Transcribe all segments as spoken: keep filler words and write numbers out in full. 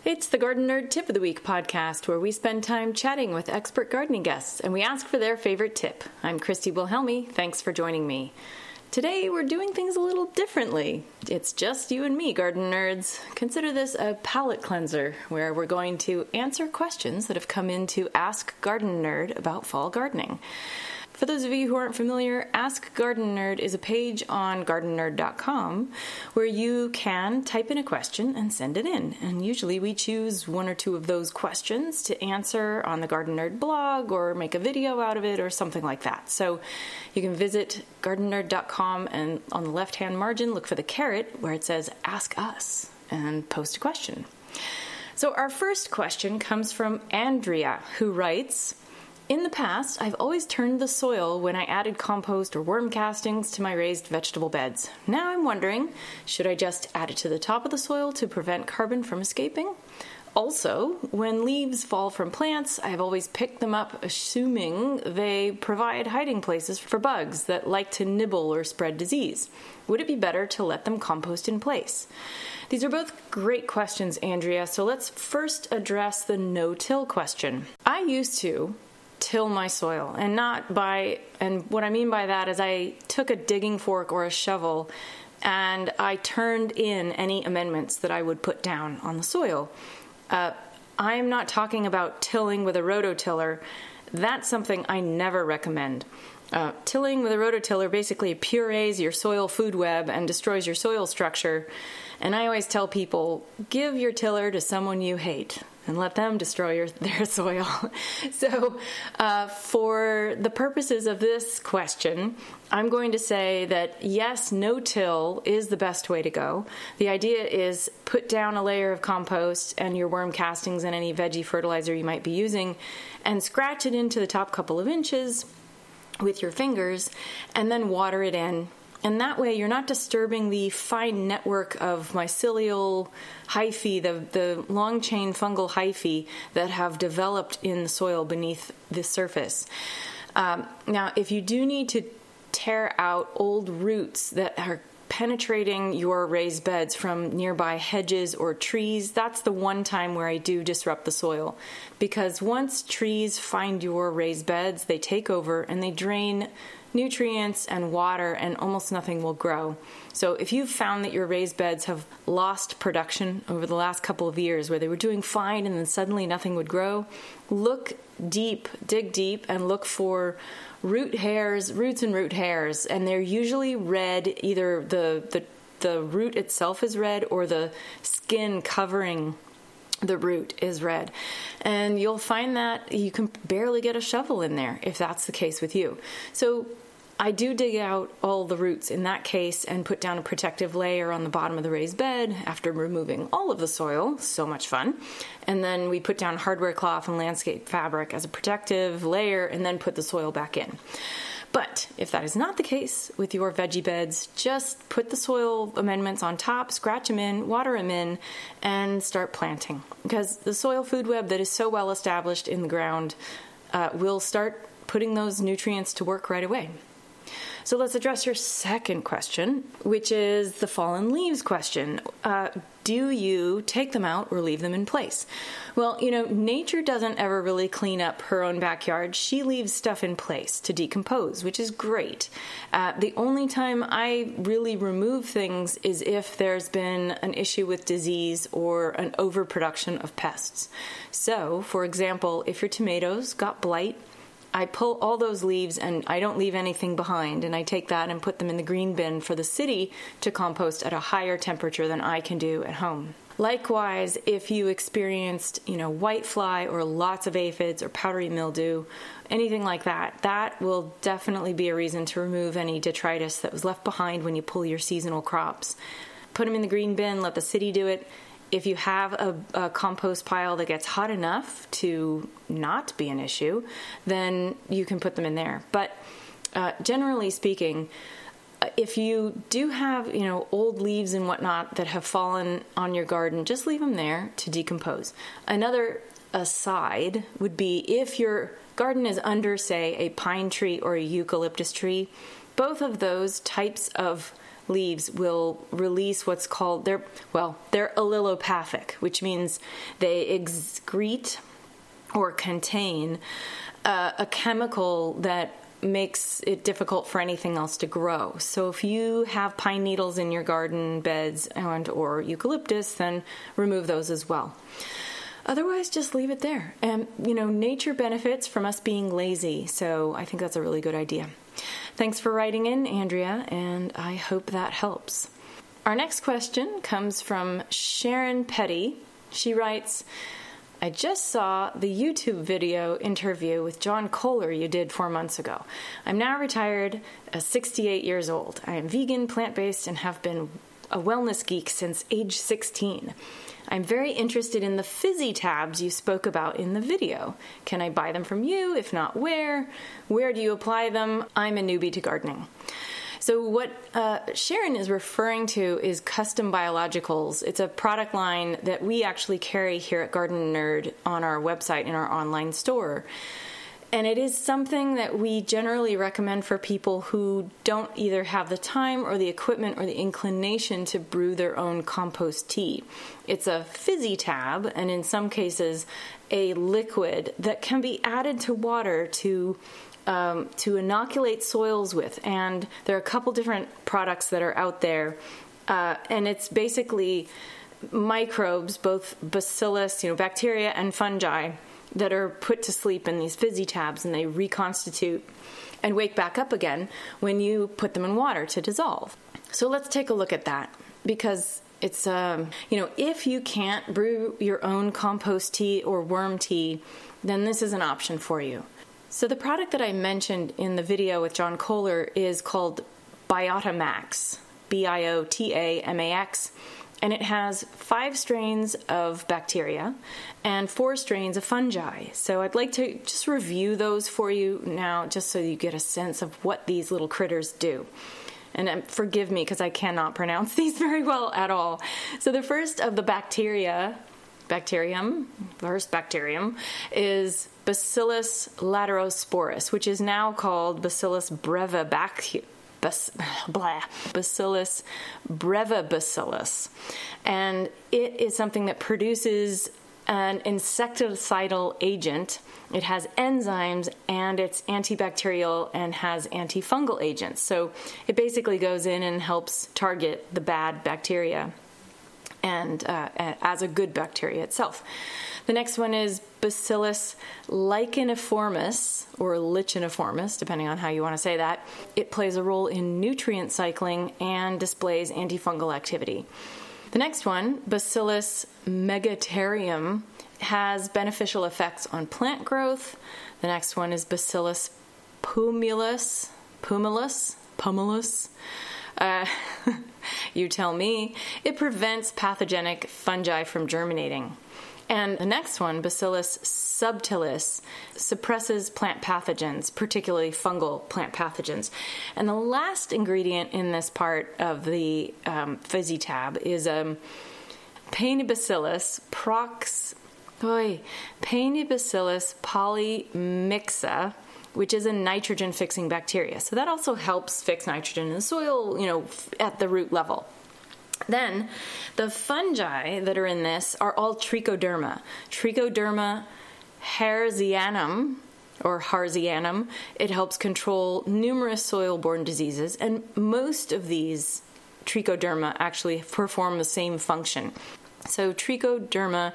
It's the Garden Nerd Tip of the Week podcast, where we spend time chatting with expert gardening guests and we ask for their favorite tip. I'm Christy Wilhelmi. Thanks for joining me. Today we're doing things a little differently. It's just you and me, garden nerds. Consider this a palate cleanser, where we're going to answer questions that have come in to Ask Garden Nerd about fall gardening. For those of you who aren't familiar, Ask Garden Nerd is a page on garden nerd dot com where you can type in a question and send it in. And usually we choose one or two of those questions to answer on the Garden Nerd blog or make a video out of it or something like that. So you can visit garden nerd dot com and on the left-hand margin, look for the caret where it says Ask Us and post a question. So our first question comes from Andrea, who writes, in the past, I've always turned the soil when I added compost or worm castings to my raised vegetable beds. Now I'm wondering, should I just add it to the top of the soil to prevent carbon from escaping? Also, when leaves fall from plants, I've always picked them up assuming they provide hiding places for bugs that like to nibble or spread disease. Would it be better to let them compost in place? These are both great questions, Andrea, so let's first address the no-till question. I used to till my soil, and not by, and what I mean by that is I took a digging fork or a shovel and I turned in any amendments that I would put down on the soil. Uh, I'm not talking about tilling with a rototiller. That's something I never recommend. Uh, tilling with a rototiller basically purees your soil food web and destroys your soil structure. And I always tell people, give your tiller to someone you hate and let them destroy your, their soil. So uh, for the purposes of this question, I'm going to say that yes, no-till is the best way to go. The idea is put down a layer of compost and your worm castings and any veggie fertilizer you might be using and scratch it into the top couple of inches with your fingers and then water it in. And that way you're not disturbing the fine network of mycelial hyphae, the, the long chain fungal hyphae that have developed in the soil beneath the surface. Um, now, if you do need to tear out old roots that are penetrating your raised beds from nearby hedges or trees, that's the one time where I do disrupt the soil. Because once trees find your raised beds, they take over and they drain nutrients and water, and almost nothing will grow. So if you've found that your raised beds have lost production over the last couple of years where they were doing fine and then suddenly nothing would grow, look deep, dig deep, and look for root hairs, roots and root hairs, and they're usually red. Either the, the, the root itself is red or the skin covering the root is red. And you'll find that you can barely get a shovel in there if that's the case with you. So I do dig out all the roots in that case and put down a protective layer on the bottom of the raised bed after removing all of the soil. So much fun. And then we put down hardware cloth and landscape fabric as a protective layer and then put the soil back in. But if that is not the case with your veggie beds, just put the soil amendments on top, scratch them in, water them in, and start planting. Because the soil food web that is so well established in the ground uh, will start putting those nutrients to work right away. So let's address your second question, which is the fallen leaves question. Uh, do you take them out or leave them in place? Well, you know, nature doesn't ever really clean up her own backyard. She leaves stuff in place to decompose, which is great. Uh, the only time I really remove things is if there's been an issue with disease or an overproduction of pests. So, for example, if your tomatoes got blight, I pull all those leaves and I don't leave anything behind, and I take that and put them in the green bin for the city to compost at a higher temperature than I can do at home. Likewise, if you experienced, you know, whitefly or lots of aphids or powdery mildew, anything like that, that will definitely be a reason to remove any detritus that was left behind when you pull your seasonal crops. Put them in the green bin, let the city do it. If you have a, a compost pile that gets hot enough to not be an issue, then you can put them in there. But uh, generally speaking, if you do have, you know, old leaves and whatnot that have fallen on your garden, just leave them there to decompose. Another aside would be if your garden is under, say, a pine tree or a eucalyptus tree, both of those types of leaves will release what's called, they're, well, they're allelopathic, which means they excrete or contain uh, a chemical that makes it difficult for anything else to grow. So if you have pine needles in your garden beds and or eucalyptus, then remove those as well. Otherwise, just leave it there. And, you know, nature benefits from us being lazy, so I think that's a really good idea. Thanks for writing in, Andrea, and I hope that helps. Our next question comes from Sharon Petty. She writes, I just saw the YouTube video interview with John Kohler you did four months ago. I'm now retired at sixty-eight years old. I am vegan, plant-based, and have been a wellness geek since age sixteen. I'm very interested in the fizzy tabs you spoke about in the video. Can I buy them from you? If not, where? Where do you apply them? I'm a newbie to gardening. So what uh, Sharon is referring to is Custom Biologicals. It's a product line that we actually carry here at Garden Nerd on our website in our online store. And it is something that we generally recommend for people who don't either have the time or the equipment or the inclination to brew their own compost tea. It's a fizzy tab, and in some cases, a liquid that can be added to water to Um, to inoculate soils with. And there are a couple different products that are out there. Uh, and it's basically microbes, both bacillus, you know, bacteria and fungi, that are put to sleep in these fizzy tabs, and they reconstitute and wake back up again when you put them in water to dissolve. So let's take a look at that, because it's, um, you know, if you can't brew your own compost tea or worm tea, then this is an option for you. So the product that I mentioned in the video with John Kohler is called Biotamax, B I O T A M A X, and it has five strains of bacteria and four strains of fungi. So I'd like to just review those for you now, just so you get a sense of what these little critters do. And um, forgive me, because I cannot pronounce these very well at all. So the first of the bacteria, bacterium, first bacterium, is Bacillus laterosporus, which is now called Bacillus brevibac- Bas- blah, Bacillus brevibacillus. And it is something that produces an insecticidal agent. It has enzymes, and it's antibacterial and has antifungal agents. So it basically goes in and helps target the bad bacteria, and uh, as a good bacteria itself. The next one is Bacillus licheniformis, or licheniformis, depending on how you want to say that. It plays a role in nutrient cycling and displays antifungal activity. The next one, Bacillus megaterium, has beneficial effects on plant growth. The next one is Bacillus pumilus, pumilus, pumilus. Uh, you tell me. It prevents pathogenic fungi from germinating. And the next one, Bacillus subtilis, suppresses plant pathogens, particularly fungal plant pathogens. And the last ingredient in this part of the um, fizzy tab is um, Paenibacillus prox, oy, Paenibacillus polymixa, which is a nitrogen-fixing bacteria. So that also helps fix nitrogen in the soil, you know, at the root level. Then, the fungi that are in this are all Trichoderma. Trichoderma harzianum, or harzianum. It helps control numerous soil-borne diseases, and most of these Trichoderma actually perform the same function. So Trichoderma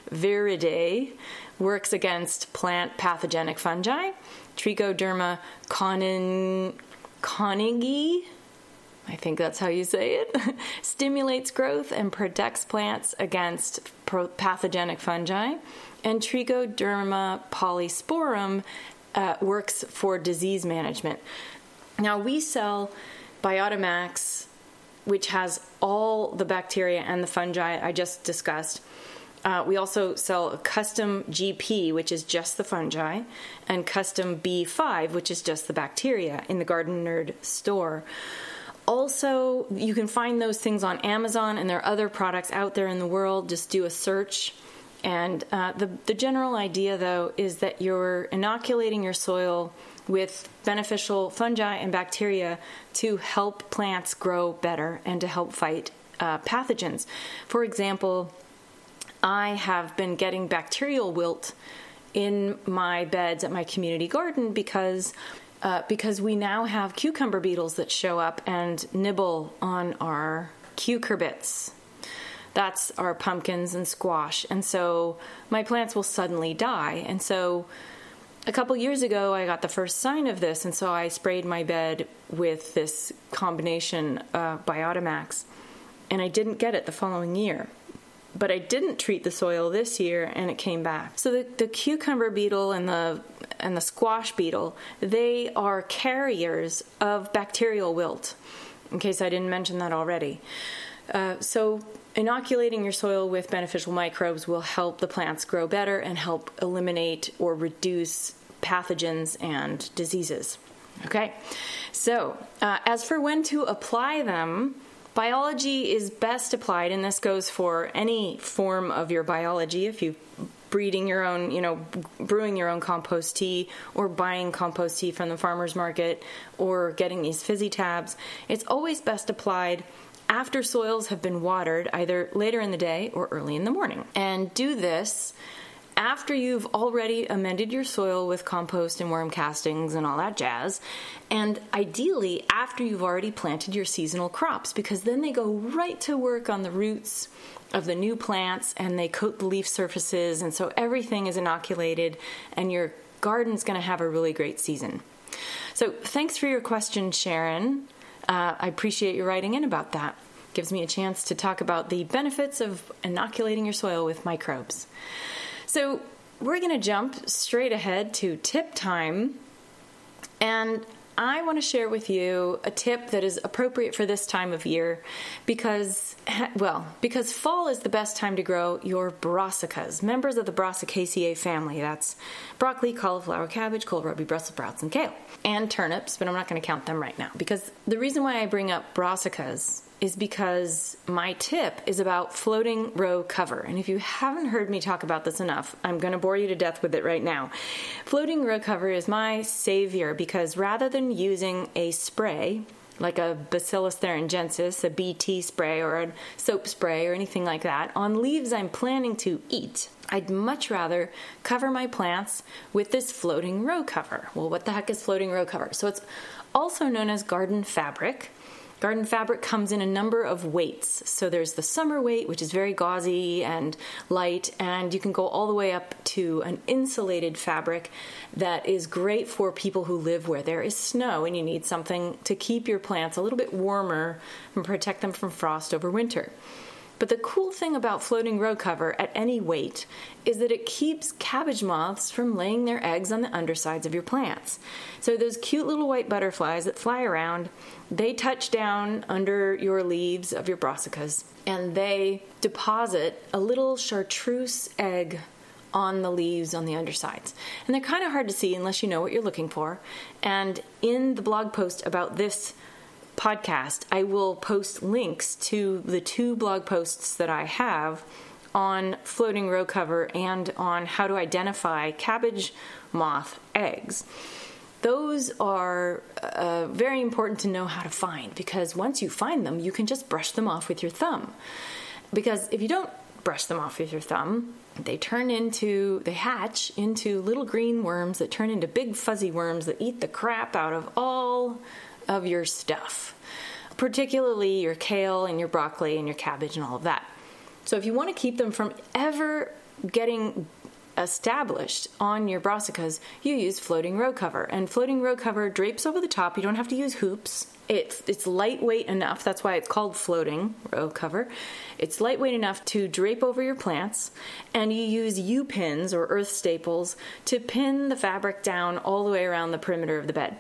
viridae works against plant pathogenic fungi. Trichoderma conin, conigi, I think that's how you say it, stimulates growth and protects plants against pathogenic fungi. And Trichoderma polysporum uh, works for disease management. Now, we sell Biotamax, which has all the bacteria and the fungi I just discussed. Uh, we also sell a Custom G P, which is just the fungi, and Custom B five, which is just the bacteria, in the Garden Nerd store. Also, you can find those things on Amazon, and there are other products out there in the world. Just do a search. And uh, the, the general idea, though, is that you're inoculating your soil with beneficial fungi and bacteria to help plants grow better and to help fight uh, pathogens. For example, I have been getting bacterial wilt in my beds at my community garden because uh, because we now have cucumber beetles that show up and nibble on our cucurbits. That's our pumpkins and squash. And so my plants will suddenly die. And so a couple years ago, I got the first sign of this. And so I sprayed my bed with this combination, uh, Biotomax. And I didn't get it the following year. But I didn't treat the soil this year, and it came back. So the, the cucumber beetle and the and the squash beetle, they are carriers of bacterial wilt, in case I didn't mention that already. Uh, so inoculating your soil with beneficial microbes will help the plants grow better and help eliminate or reduce pathogens and diseases. Okay, so uh, as for when to apply them, biology is best applied, and this goes for any form of your biology. If you're breeding your own, you know, brewing your own compost tea or buying compost tea from the farmer's market or getting these fizzy tabs, it's always best applied after soils have been watered, either later in the day or early in the morning. And do this after you've already amended your soil with compost and worm castings and all that jazz, and ideally after you've already planted your seasonal crops, because then they go right to work on the roots of the new plants and they coat the leaf surfaces, and so everything is inoculated and your garden's going to have a really great season. So thanks for your question, Sharon. Uh, I appreciate you writing in about that. Gives me a chance to talk about the benefits of inoculating your soil with microbes. So we're going to jump straight ahead to tip time, and I want to share with you a tip that is appropriate for this time of year because, well, because fall is the best time to grow your brassicas, members of the Brassicaceae family. That's broccoli, cauliflower, cabbage, kohlrabi, Brussels sprouts, and kale, and turnips, but I'm not going to count them right now because the reason why I bring up brassicas is because my tip is about floating row cover. And if you haven't heard me talk about this enough, I'm going to bore you to death with it right now. Floating row cover is my savior because rather than using a spray, like a Bacillus thuringiensis, a B T spray or a soap spray or anything like that, on leaves I'm planning to eat, I'd much rather cover my plants with this floating row cover. Well, what the heck is floating row cover? So it's also known as garden fabric. Garden fabric comes in a number of weights. So there's the summer weight, which is very gauzy and light, and you can go all the way up to an insulated fabric that is great for people who live where there is snow and you need something to keep your plants a little bit warmer and protect them from frost over winter. But the cool thing about floating row cover at any weight is that it keeps cabbage moths from laying their eggs on the undersides of your plants. So those cute little white butterflies that fly around, they touch down under your leaves of your brassicas and they deposit a little chartreuse egg on the leaves on the undersides. And they're kind of hard to see unless you know what you're looking for. And in the blog post about this podcast, I will post links to the two blog posts that I have on floating row cover and on how to identify cabbage moth eggs. Those are uh, very important to know how to find because once you find them, you can just brush them off with your thumb. Because if you don't brush them off with your thumb, they turn into, they hatch into little green worms that turn into big fuzzy worms that eat the crap out of all of your stuff, particularly your kale and your broccoli and your cabbage and all of that. So if you want to keep them from ever getting established on your brassicas, you use floating row cover. And floating row cover drapes over the top. You don't have to use hoops. It's it's lightweight enough. That's why it's called floating row cover. It's lightweight enough to drape over your plants, and you use U-pins or earth staples to pin the fabric down all the way around the perimeter of the bed.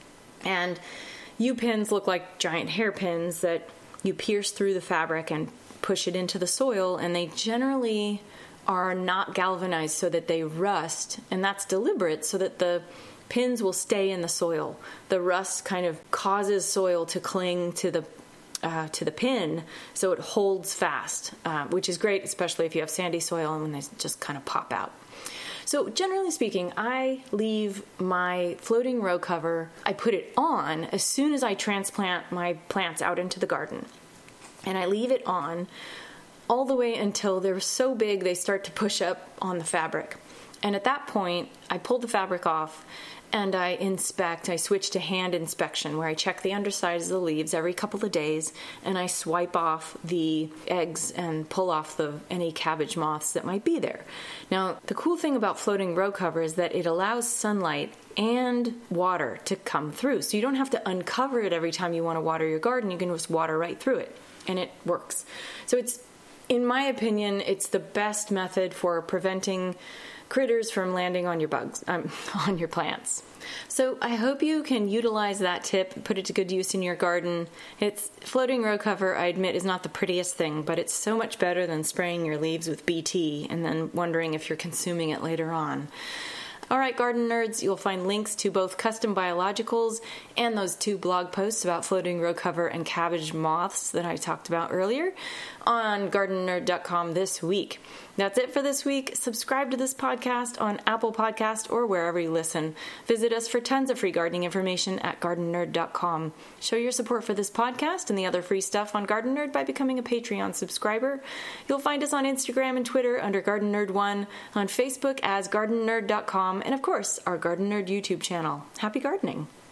And U-pins look like giant hairpins that you pierce through the fabric and push it into the soil, and they generally are not galvanized so that they rust, and that's deliberate so that the pins will stay in the soil. The rust kind of causes soil to cling to the uh, to the pin so it holds fast, uh, which is great, especially if you have sandy soil and when they just kind of pop out. So generally speaking, I leave my floating row cover, I put it on as soon as I transplant my plants out into the garden. And I leave it on all the way until they're so big they start to push up on the fabric. And at that point, I pull the fabric off and I inspect. I switch to hand inspection, where I check the undersides of the leaves every couple of days, and I swipe off the eggs and pull off the any cabbage moths that might be there. Now, the cool thing about floating row cover is that it allows sunlight and water to come through. So you don't have to uncover it every time you want to water your garden. You can just water right through it, and it works. So it's, in my opinion, it's the best method for preventing critters from landing on your bugs, um, on your plants. So I hope you can utilize that tip, put it to good use in your garden. It's floating row cover, I admit, is not the prettiest thing, but it's so much better than spraying your leaves with B T and then wondering if you're consuming it later on. All right, garden nerds, you'll find links to both custom biologicals and those two blog posts about floating row cover and cabbage moths that I talked about earlier on garden nerd dot com this week. That's it for this week. Subscribe to this podcast on Apple Podcast or wherever you listen. Visit us for tons of free gardening information at garden nerd dot com. Show your support for this podcast and the other free stuff on Garden Nerd by becoming a Patreon subscriber. You'll find us on Instagram and Twitter under Garden Nerd one, on Facebook as garden nerd dot com, and of course, our Garden Nerd YouTube channel. Happy gardening!